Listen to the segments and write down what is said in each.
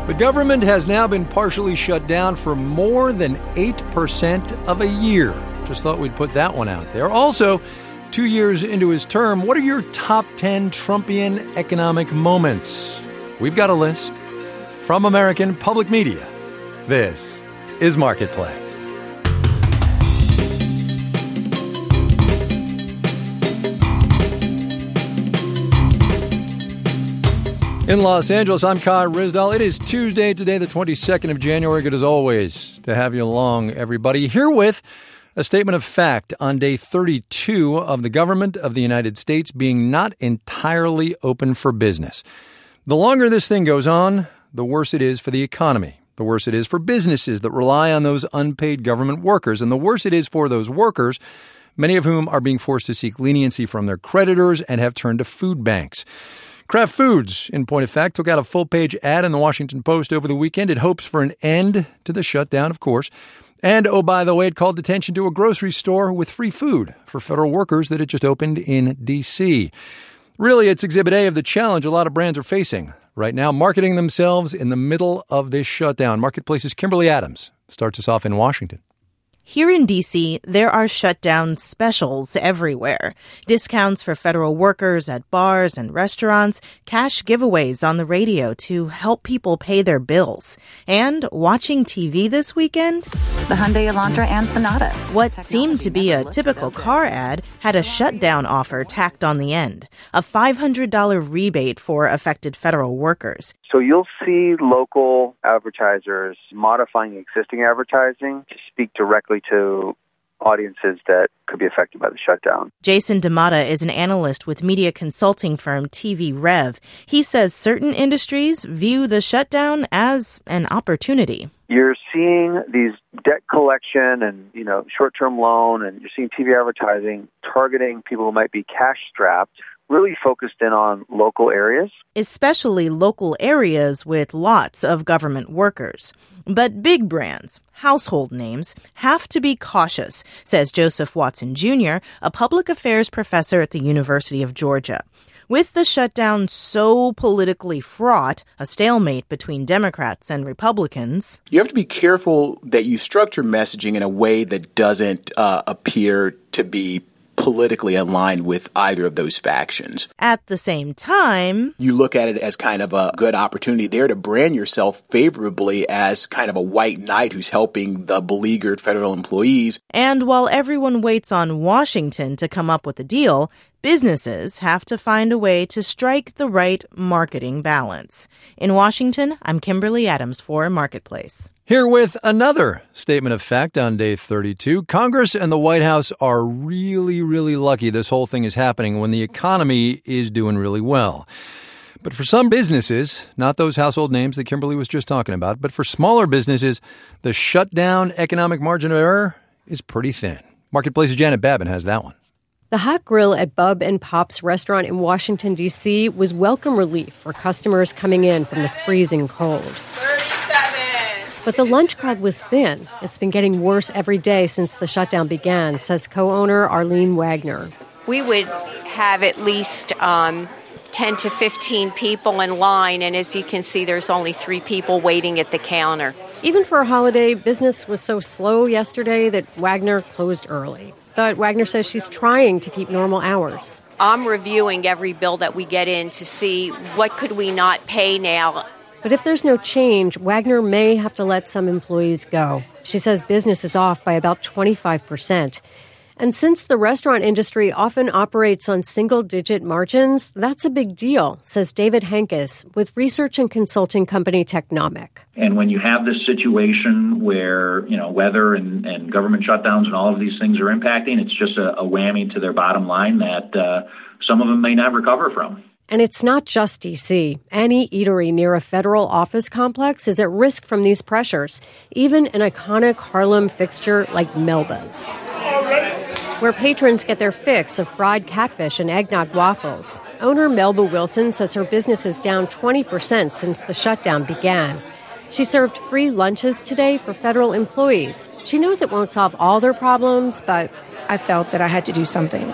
The government has now been partially shut down for more than 8% of a year. Just thought we'd put that one out there. Also, 2 years into his term, what are your top 10 Trumpian economic moments? We've got a list from American Public Media. This is Marketplace. In Los Angeles, I'm Kai Ryssdal. It is Tuesday today, the 22nd of January. Good as always to have you along, everybody. Here with a statement of fact on day 32 of the government of the United States being not entirely open for business. The longer this thing goes on, the worse it is for the economy. The worse it is for businesses that rely on those unpaid government workers. And the worse it is for those workers, many of whom are being forced to seek leniency from their creditors and have turned to food banks. Kraft Foods, in point of fact, took out a full-page ad in the Washington Post over the weekend. It hopes for an end to the shutdown, of course. And, oh, by the way, it called attention to a grocery store with free food for federal workers that had just opened in D.C. Really, it's Exhibit A of the challenge a lot of brands are facing right now, marketing themselves in the middle of this shutdown. Marketplace's Kimberly Adams starts us off in Washington. Here in D.C., there are shutdown specials everywhere. Discounts for federal workers at bars and restaurants, cash giveaways on the radio to help people pay their bills. And watching TV this weekend? The Hyundai Elantra and Sonata. What seemed to be a typical car ad had a shutdown offer tacked on the end. A $500 rebate for affected federal workers. So you'll see local advertisers modifying existing advertising to speak directly to audiences that could be affected by the shutdown. Jason DeMata is an analyst with media consulting firm TV Rev. He says certain industries view the shutdown as an opportunity. You're seeing these debt collection and, short-term loan, and you're seeing TV advertising targeting people who might be cash-strapped, really focused in on local areas. Especially local areas with lots of government workers. But big brands, household names, have to be cautious, says Joseph Watson Jr., a public affairs professor at the University of Georgia. With the shutdown so politically fraught, a stalemate between Democrats and Republicans, you have to be careful that you structure messaging in a way that doesn't appear to be politically aligned with either of those factions. At the same time, you look at it as kind of a good opportunity there to brand yourself favorably as kind of a white knight who's helping the beleaguered federal employees. And while everyone waits on Washington to come up with a deal, businesses have to find a way to strike the right marketing balance. In Washington, I'm Kimberly Adams for Marketplace. Here with another statement of fact on day 32. Congress and the White House are really, really lucky this whole thing is happening when the economy is doing really well. But for some businesses, not those household names that Kimberly was just talking about, but for smaller businesses, the shutdown economic margin of error is pretty thin. Marketplace's Janet Babin has that one. The hot grill at Bub and Pop's restaurant in Washington, D.C. was welcome relief for customers coming in from the freezing cold. But the lunch crowd was thin. It's been getting worse every day since the shutdown began, says co-owner Arlene Wagner. We would have at least 10 to 15 people in line, and as you can see, there's only 3 people waiting at the counter. Even for a holiday, business was so slow yesterday that Wagner closed early. But Wagner says she's trying to keep normal hours. I'm reviewing every bill that we get in to see what could we not pay now. But if there's no change, Wagner may have to let some employees go. She says business is off by about 25%. And since the restaurant industry often operates on single-digit margins, that's a big deal, says David Hankes with research and consulting company Technomic. And when you have this situation where, weather and government shutdowns and all of these things are impacting, it's just a whammy to their bottom line that some of them may not recover from. And it's not just D.C. Any eatery near a federal office complex is at risk from these pressures, even an iconic Harlem fixture like Melba's, where patrons get their fix of fried catfish and eggnog waffles. Owner Melba Wilson says her business is down 20% since the shutdown began. She served free lunches today for federal employees. She knows it won't solve all their problems, but I felt that I had to do something.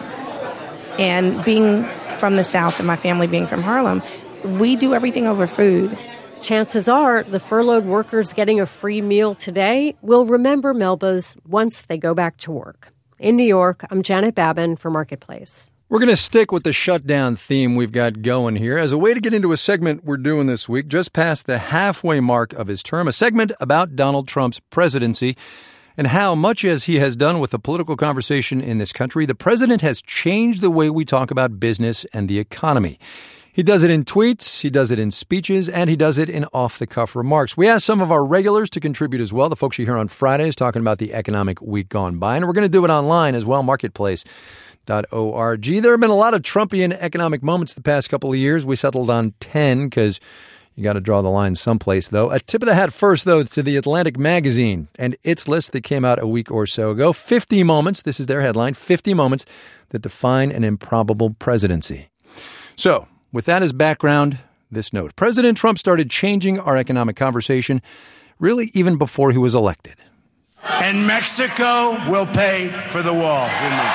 And being from the South and my family being from Harlem, we do everything over food. Chances are the furloughed workers getting a free meal today will remember Melba's once they go back to work. In New York, I'm Janet Babin for Marketplace. We're going to stick with the shutdown theme we've got going here as a way to get into a segment we're doing this week, just past the halfway mark of his term, a segment about Donald Trump's presidency and how, much as he has done with the political conversation in this country, the president has changed the way we talk about business and the economy. He does it in tweets, he does it in speeches, and he does it in off-the-cuff remarks. We asked some of our regulars to contribute as well, the folks you hear on Fridays talking about the economic week gone by. And we're going to do it online as well, marketplace.org. There have been a lot of Trumpian economic moments the past couple of years. We settled on 10 because you got to draw the line someplace, though. A tip of the hat first, though, to the Atlantic magazine and its list that came out a week or so ago. 50 moments, this is their headline, 50 moments that define an improbable presidency. So, with that as background, this note. President Trump started changing our economic conversation really even before he was elected. And Mexico will pay for the wall.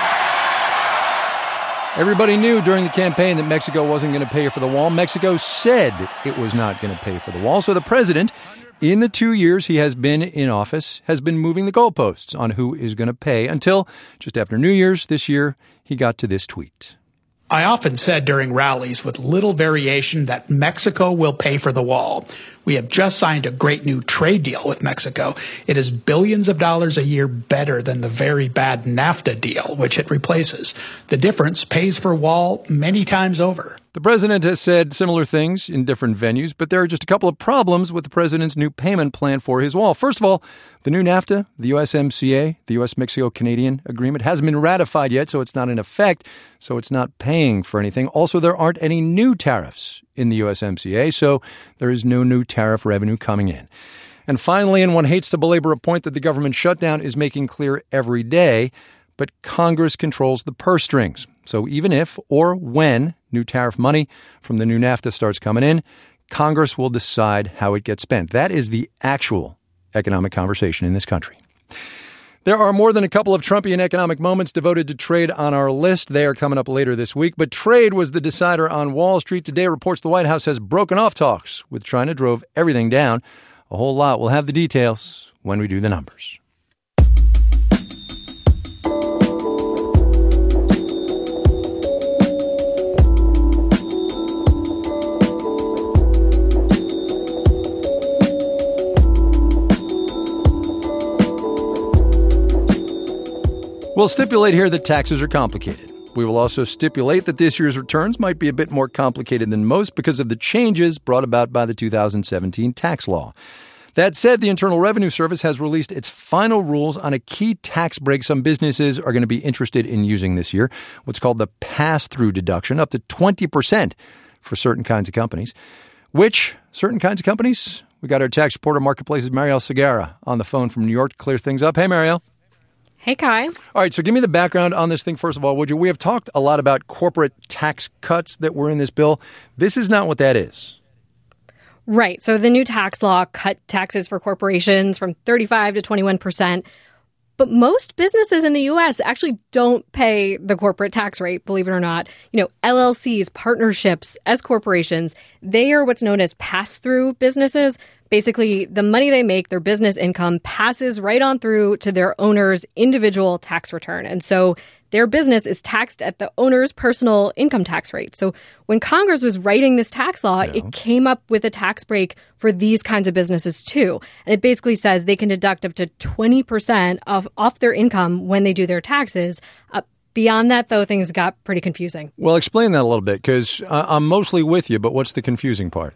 Everybody knew during the campaign that Mexico wasn't going to pay for the wall. Mexico said it was not going to pay for the wall. So the president, in the 2 years he has been in office, has been moving the goalposts on who is going to pay until just after New Year's this year, he got to this tweet. I often said during rallies with little variation that Mexico will pay for the wall. We have just signed a great new trade deal with Mexico. It is billions of dollars a year better than the very bad NAFTA deal, which it replaces. The difference pays for wall many times over. The president has said similar things in different venues, but there are just a couple of problems with the president's new payment plan for his wall. First of all, the new NAFTA, the USMCA, the U.S.-Mexico-Canadian agreement, hasn't been ratified yet, so it's not in effect, so it's not paying for anything. Also, there aren't any new tariffs in the USMCA, so there is no new tariff revenue coming in. And finally, and one hates to belabor a point that the government shutdown is making clear every day, but Congress controls the purse strings. So even if or when new tariff money from the new NAFTA starts coming in, Congress will decide how it gets spent. That is the actual economic conversation in this country. There are more than a couple of Trumpian economic moments devoted to trade on our list. They are coming up later this week. But trade was the decider on Wall Street. Today reports the White House has broken off talks with China, drove everything down. A whole lot. We'll have the details when we do the numbers. We'll stipulate here that taxes are complicated. We will also stipulate that this year's returns might be a bit more complicated than most because of the changes brought about by the 2017 tax law. That said, the Internal Revenue Service has released its final rules on a key tax break some businesses are going to be interested in using this year, what's called the pass-through deduction, up to 20% for certain kinds of companies. Which certain kinds of companies? We got our tax reporter, Marketplace's Marielle Segarra, on the phone from New York to clear things up. Hey, Marielle. Hey, Kai. All right, so give me the background on this thing, first of all, would you? We have talked a lot about corporate tax cuts that were in this bill. This is not what that is. Right. So the new tax law cut taxes for corporations from 35 to 21%. But most businesses in the U.S. actually don't pay the corporate tax rate, believe it or not. You know, LLCs, partnerships, S corporations, they are what's known as pass-through businesses. Basically, the money they make, their business income, passes right on through to their owner's individual tax return. And so their business is taxed at the owner's personal income tax rate. So when Congress was writing this tax law, it came up with a tax break for these kinds of businesses, too. And it basically says they can deduct up to 20% off their income when they do their taxes. Beyond that, though, things got pretty confusing. Well, explain that a little bit, because I'm mostly with you, but what's the confusing part?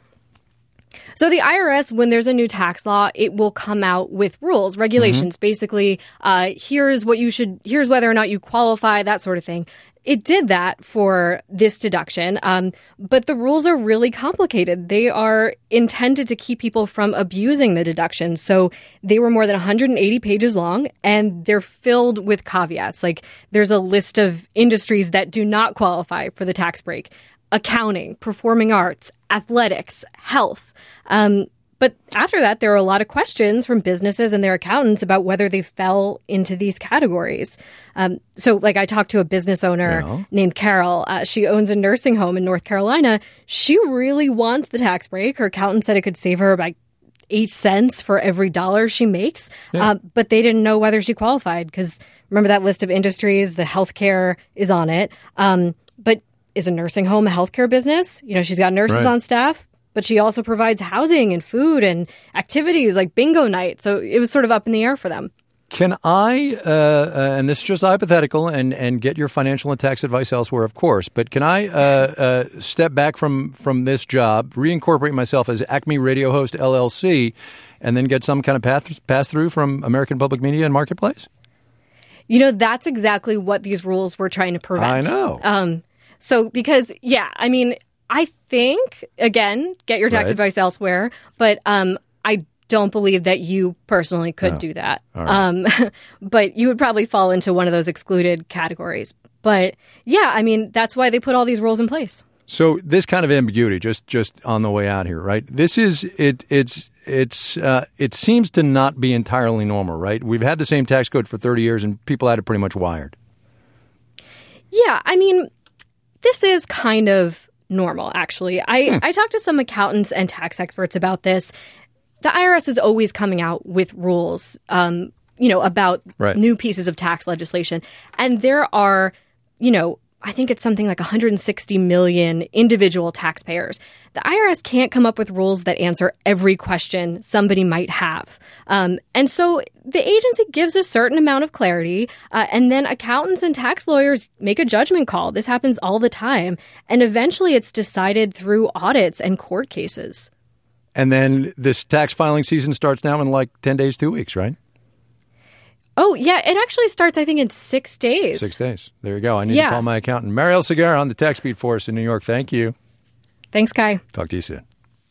So the IRS, when there's a new tax law, it will come out with rules, regulations. Basically, here's whether or not you qualify, that sort of thing. It did that for this deduction, but the rules are really complicated. They are intended to keep people from abusing the deduction. So they were more than 180 pages long, and they're filled with caveats. Like there's a list of industries that do not qualify for the tax break: accounting, performing arts, athletics, health. But after that, there were a lot of questions from businesses and their accountants about whether they fell into these categories. So I talked to a business owner named Carol. She owns a nursing home in North Carolina. She really wants the tax break. Her accountant said it could save her about 8 cents for every dollar she makes. Yeah. But they didn't know whether she qualified because remember that list of industries, the healthcare is on it. But is a nursing home a healthcare business? She's got nurses on staff. But she also provides housing and food and activities like bingo night. So it was sort of up in the air for them. Can I, and this is just hypothetical, and get your financial and tax advice elsewhere, of course, but can I step back from this job, reincorporate myself as Acme Radio Host LLC, and then get some kind of pass-through from American Public Media and Marketplace? That's exactly what these rules were trying to prevent. I know. I think, again, get your tax advice elsewhere, but I don't believe that you personally could do that. Right. But you would probably fall into one of those excluded categories. But that's why they put all these rules in place. So this kind of ambiguity, just on the way out here, right? This is it seems to not be entirely normal, right? We've had the same tax code for 30 years, and people had it pretty much wired. Yeah, this is kind of normal, actually. I talked to some accountants and tax experts about this. The IRS is always coming out with rules, about new pieces of tax legislation. And there are, I think it's something like 160 million individual taxpayers. The IRS can't come up with rules that answer every question somebody might have. And so the agency gives a certain amount of clarity, and then accountants and tax lawyers make a judgment call. This happens all the time. And eventually it's decided through audits and court cases. And then this tax filing season starts now in 10 days, 2 weeks, right? Oh, yeah. It actually starts, I think, in 6 days. 6 days. There you go. I need to call my accountant. Marielle Segarra on the Tax Beat for us in New York. Thank you. Thanks, Kai. Talk to you soon.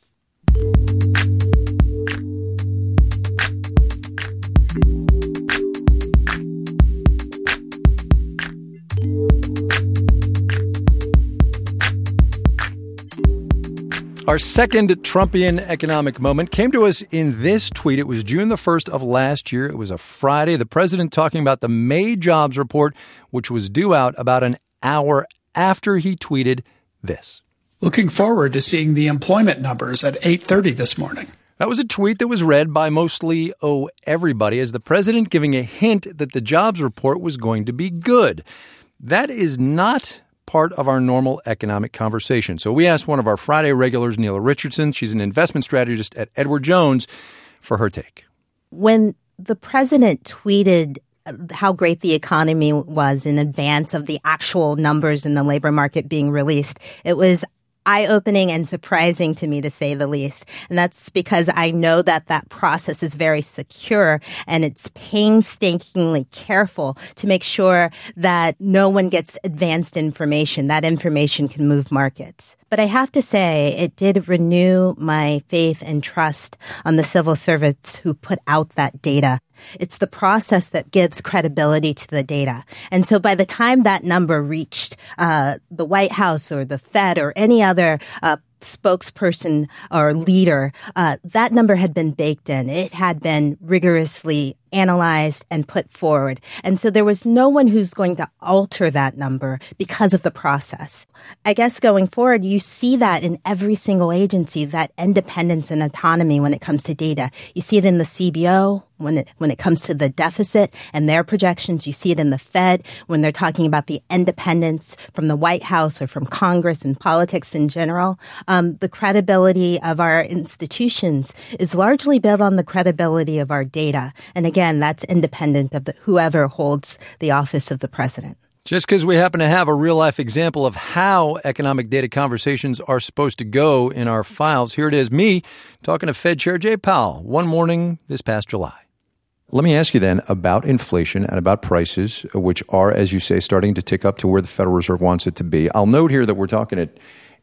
Our second Trumpian economic moment came to us in this tweet. It was June the 1st of last year. It was a Friday. The president talking about the May jobs report, which was due out about an hour after he tweeted this. Looking forward to seeing the employment numbers at 8:30 this morning. That was a tweet that was read by mostly, everybody, as the president giving a hint that the jobs report was going to be good. That is not part of our normal economic conversation. So we asked one of our Friday regulars, Neela Richardson. She's an investment strategist at Edward Jones, for her take. When the president tweeted how great the economy was in advance of the actual numbers in the labor market being released, it was eye-opening and surprising to me, to say the least. And that's because I know that process is very secure and it's painstakingly careful to make sure that no one gets advanced information. That information can move markets. But I have to say, it did renew my faith and trust on the civil servants who put out that data. It's the process that gives credibility to the data. And so by the time that number reached the White House or the Fed or any other spokesperson or leader, that number had been baked in. It had been rigorously analyzed and put forward. And so there was no one who's going to alter that number because of the process. I guess going forward, you see that in every single agency, that independence and autonomy when it comes to data. You see it in the CBO when it comes to the deficit and their projections. You see it in the Fed when they're talking about the independence from the White House or from Congress and politics in general. The credibility of our institutions is largely built on the credibility of our data. And again, that's independent of whoever holds the office of the president. Just because we happen to have a real-life example of how economic data conversations are supposed to go in our files, here it is, me talking to Fed Chair Jay Powell one morning this past July. Let me ask you then about inflation and about prices, which are, as you say, starting to tick up to where the Federal Reserve wants it to be. I'll note here that we're talking at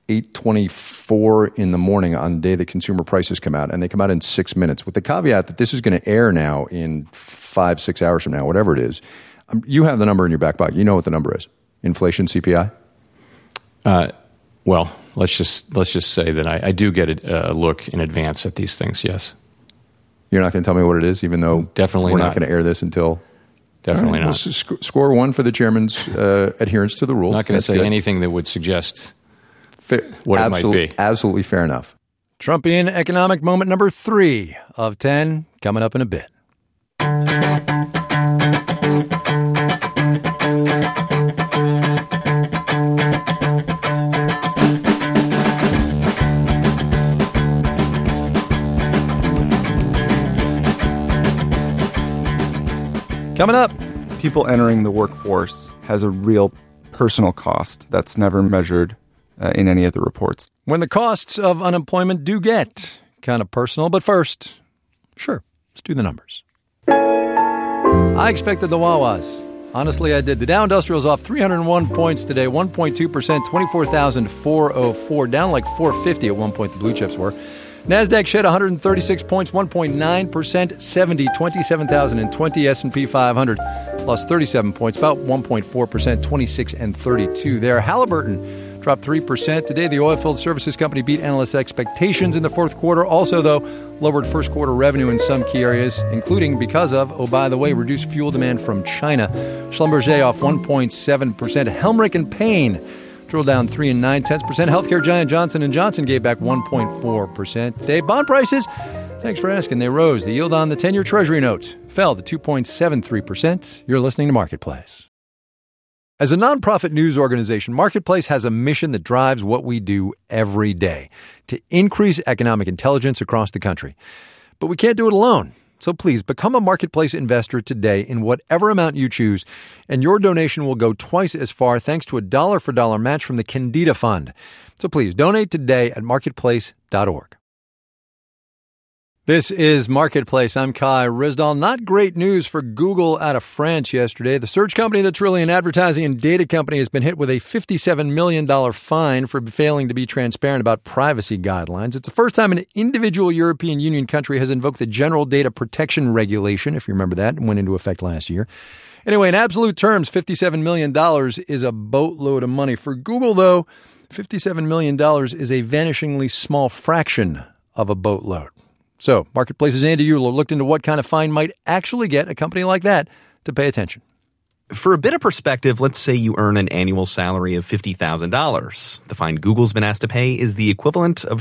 8:24 in the morning on the day that consumer prices come out, and they come out in 6 minutes, with the caveat that this is going to air now in 5-6 hours from now, whatever it is. You have the number in your back pocket. You know what the number is. Inflation CPI? Well, let's just say that I do get a look in advance at these things, yes. You're not going to tell me what it is, even though definitely we're not going to air this until... Definitely not. We'll score one for the chairman's adherence to the rules. Not going to say anything that would suggest what it might be. Absolutely fair enough. Trumpian economic moment number 3 of 10 coming up in a bit. Coming up. People entering the workforce has a real personal cost that's never measured in any of the reports. When the costs of unemployment do get kind of personal. But first, sure, let's do the numbers. I expected the Wawas. Honestly, I did. The Dow Industrial's off 301 points today, 1.2%, 24,404, down like 450 at one point the blue chips were. NASDAQ shed 136 points, 1.9%, 70, 27,020. S&P 500 lost 37 points, about 1.4%, 26 and 32 there. Halliburton dropped 3%. Today, the oilfield services company beat analysts' expectations in the fourth quarter. Also, though, lowered first quarter revenue in some key areas, including because of, oh, by the way, reduced fuel demand from China. Schlumberger off 1.7%. Helmerich and Payne drilled down 3 9/10%. Healthcare giant Johnson & Johnson gave back 1.4%. Today, bond prices, thanks for asking, they rose. The yield on the 10-year Treasury note fell to 2.73%. You're listening to Marketplace. As a nonprofit news organization, Marketplace has a mission that drives what we do every day, to increase economic intelligence across the country. But we can't do it alone. So please become a Marketplace investor today in whatever amount you choose, and your donation will go twice as far thanks to a dollar-for-dollar match from the Kendeda Fund. So please donate today at marketplace.org. This is Marketplace. I'm Kai Ryssdal. Not great news for Google out of France yesterday. The search company that's really an advertising and data company has been hit with a $57 million fine for failing to be transparent about privacy guidelines. It's the first time an individual European Union country has invoked the General Data Protection Regulation, if you remember that, and went into effect last year. Anyway, in absolute terms, $57 million is a boatload of money. For Google, though, $57 million is a vanishingly small fraction of a boatload. So, Marketplace's Andy Euler looked into what kind of fine might actually get a company like that to pay attention. For a bit of perspective, let's say you earn an annual salary of $50,000. The fine Google's been asked to pay is the equivalent of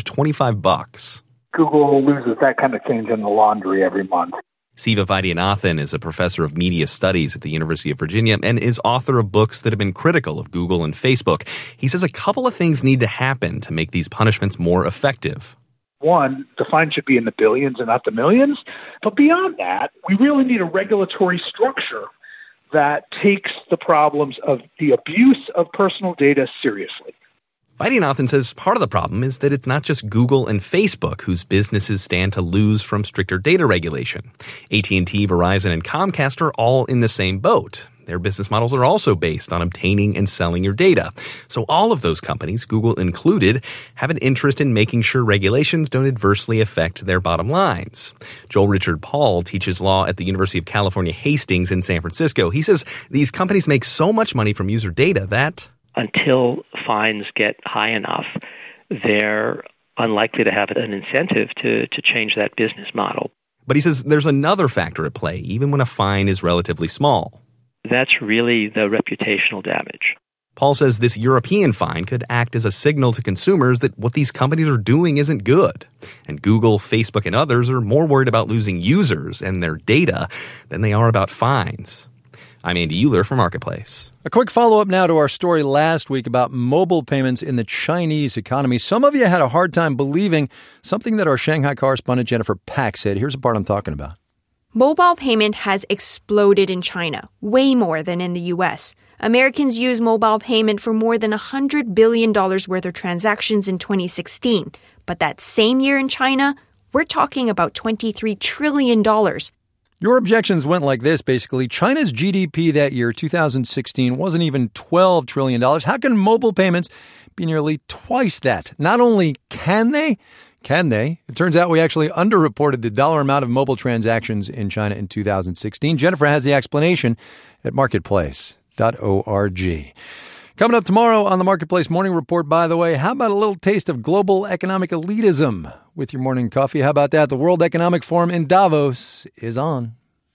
$25. Google loses that kind of change in the laundry every month. Siva Vaidyanathan is a professor of media studies at the University of Virginia and is author of books that have been critical of Google and Facebook. He says a couple of things need to happen to make these punishments more effective. One, the fine should be in the billions and not the millions. But beyond that, we really need a regulatory structure that takes the problems of the abuse of personal data seriously. Vaidyanathan says part of the problem is that it's not just Google and Facebook whose businesses stand to lose from stricter data regulation. AT&T, Verizon, and Comcast are all in the same boat. Their business models are also based on obtaining and selling your data. So all of those companies, Google included, have an interest in making sure regulations don't adversely affect their bottom lines. Joel Richard Paul teaches law at the University of California, Hastings in San Francisco. He says these companies make so much money from user data that until fines get high enough, they're unlikely to have an incentive to change that business model. But he says there's another factor at play, even when a fine is relatively small. That's really the reputational damage. Paul says this European fine could act as a signal to consumers that what these companies are doing isn't good. And Google, Facebook, and others are more worried about losing users and their data than they are about fines. I'm Andy Euler for Marketplace. A quick follow-up now to our story last week about mobile payments in the Chinese economy. Some of you had a hard time believing something that our Shanghai correspondent Jennifer Pack said. Here's the part I'm talking about. Mobile payment has exploded in China, way more than in the U.S. Americans use mobile payment for more than $100 billion worth of transactions in 2016. But that same year in China, we're talking about $23 trillion. Your objections went like this, basically. China's GDP that year, 2016, wasn't even $12 trillion. How can mobile payments be nearly twice that? Not only can they? It turns out we actually underreported the dollar amount of mobile transactions in China in 2016. Jennifer has the explanation at marketplace.org. Coming up tomorrow on the Marketplace Morning Report, by the way, how about a little taste of global economic elitism with your morning coffee? How about that? The World Economic Forum in Davos is on.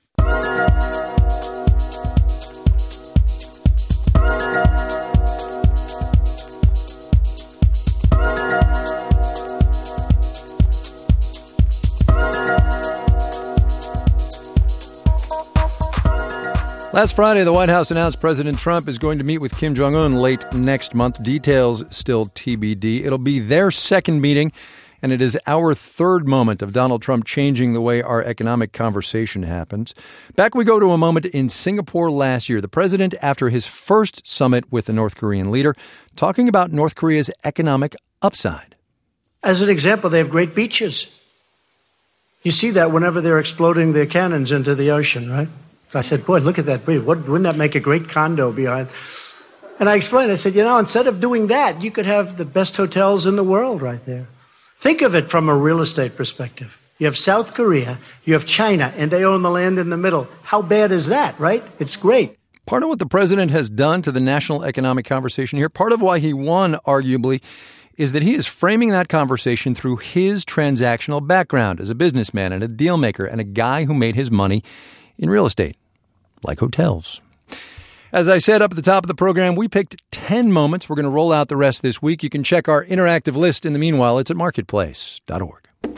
Last Friday, the White House announced President Trump is going to meet with Kim Jong-un late next month. Details still TBD. It'll be their second meeting, and it is our third moment of Donald Trump changing the way our economic conversation happens. Back we go to a moment in Singapore last year. The president, after his first summit with the North Korean leader, talking about North Korea's economic upside. As an example, they have great beaches. You see that whenever they're exploding their cannons into the ocean, right? So I said, boy, look at that bridge. Wouldn't that make a great condo behind? And I explained, I said, instead of doing that, you could have the best hotels in the world right there. Think of it from a real estate perspective. You have South Korea, you have China, and they own the land in the middle. How bad is that, right? It's great. Part of what the president has done to the national economic conversation here, part of why he won, arguably, is that he is framing that conversation through his transactional background as a businessman and a deal maker and a guy who made his money in real estate, like hotels. As I said up at the top of the program, we picked 10 moments. We're going to roll out the rest this week. You can check our interactive list in the meanwhile. It's at marketplace.org.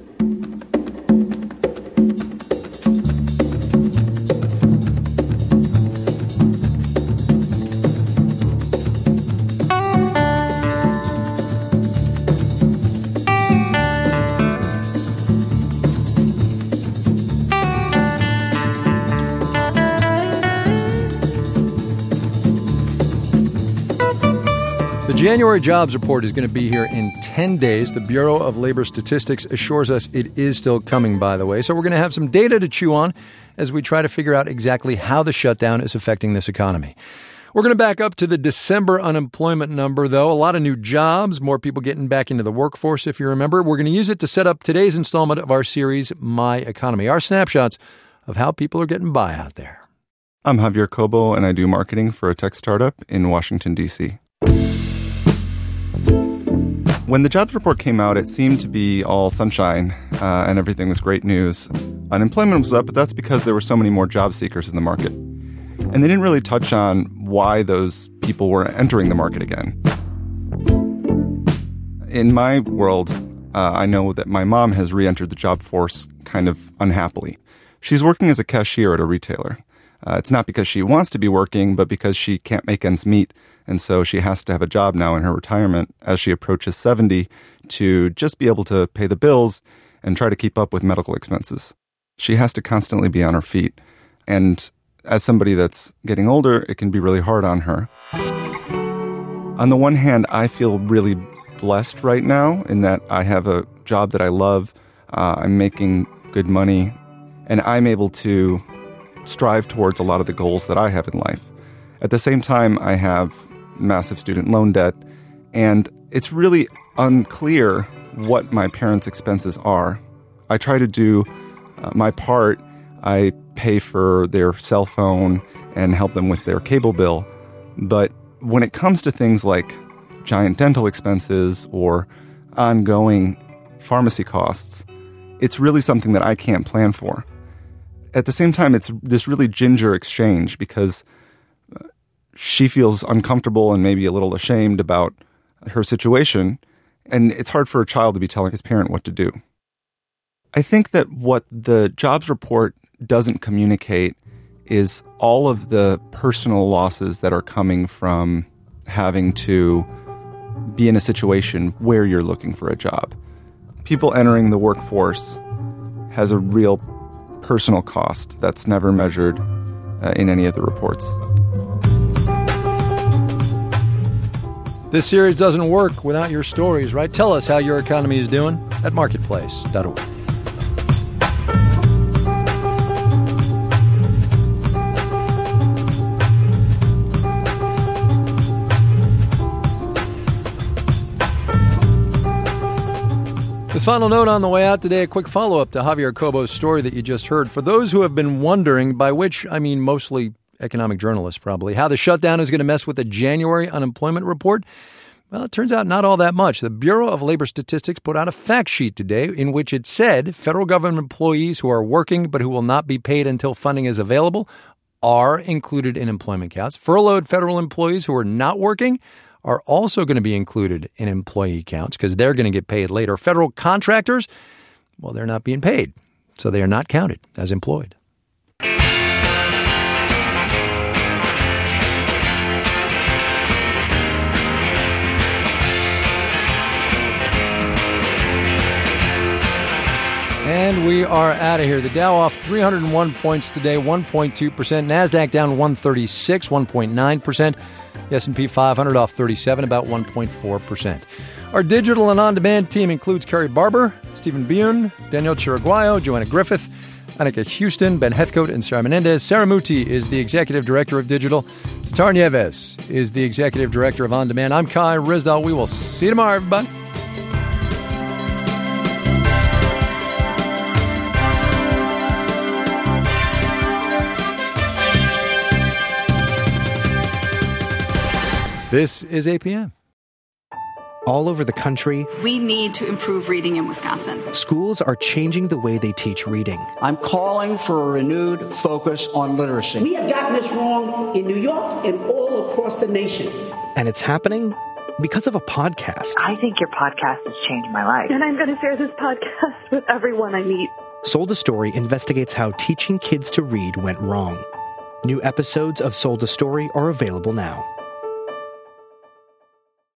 The January jobs report is going to be here in 10 days. The Bureau of Labor Statistics assures us it is still coming, by the way. So we're going to have some data to chew on as we try to figure out exactly how the shutdown is affecting this economy. We're going to back up to the December unemployment number, though. A lot of new jobs, more people getting back into the workforce, if you remember. We're going to use it to set up today's installment of our series, My Economy, our snapshots of how people are getting by out there. I'm Javier Cobo, and I do marketing for a tech startup in Washington, D.C. When the jobs report came out, it seemed to be all sunshine and everything was great news. Unemployment was up, but that's because there were so many more job seekers in the market. And they didn't really touch on why those people were entering the market again. In my world, I know that my mom has re-entered the job force kind of unhappily. She's working as a cashier at a retailer. It's not because she wants to be working, but because she can't make ends meet. And so she has to have a job now in her retirement as she approaches 70 to just be able to pay the bills and try to keep up with medical expenses. She has to constantly be on her feet. And as somebody that's getting older, it can be really hard on her. On the one hand, I feel really blessed right now in that I have a job that I love. I'm making good money, and I'm able to strive towards a lot of the goals that I have in life. At the same time, I have massive student loan debt, and it's really unclear what my parents' expenses are. I try to do my part. I pay for their cell phone and help them with their cable bill. But when it comes to things like giant dental expenses or ongoing pharmacy costs, it's really something that I can't plan for. At the same time, it's this really ginger exchange because she feels uncomfortable and maybe a little ashamed about her situation, and it's hard for a child to be telling his parent what to do. I think that what the jobs report doesn't communicate is all of the personal losses that are coming from having to be in a situation where you're looking for a job. People entering the workforce has a real personal cost that's never measured in any of the reports. This series doesn't work without your stories, right? Tell us how your economy is doing at marketplace.org. This final note on the way out today, a quick follow-up to Javier Cobo's story that you just heard. For those who have been wondering, by which I mean mostly economic journalist probably. How the shutdown is going to mess with the January unemployment report? Well, it turns out not all that much. The Bureau of Labor Statistics put out a fact sheet today in which it said federal government employees who are working but who will not be paid until funding is available are included in employment counts. Furloughed federal employees who are not working are also going to be included in employee counts because they're going to get paid later. Federal contractors, well, they're not being paid, so they are not counted as employed. And we are out of here. The Dow off 301 points today, 1.2%. NASDAQ down 136, 1.9%. The S&P 500 off 37, about 1.4%. Our digital and on-demand team includes Carrie Barber, Stephen Bune, Daniel Chiraguayo, Joanna Griffith, Annika Houston, Ben Heathcote, and Sarah Menendez. Sarah Muti is the Executive Director of Digital. Tatar Nieves is the Executive Director of On-Demand. I'm Kai Ryssdal. We will see you tomorrow, everybody. This is APM. All over the country, we need to improve reading in Wisconsin. Schools are changing the way they teach reading. I'm calling for a renewed focus on literacy. We have gotten this wrong in New York and all across the nation. And it's happening because of a podcast. I think your podcast has changed my life. And I'm going to share this podcast with everyone I meet. Sold a Story investigates how teaching kids to read went wrong. New episodes of Sold a Story are available now.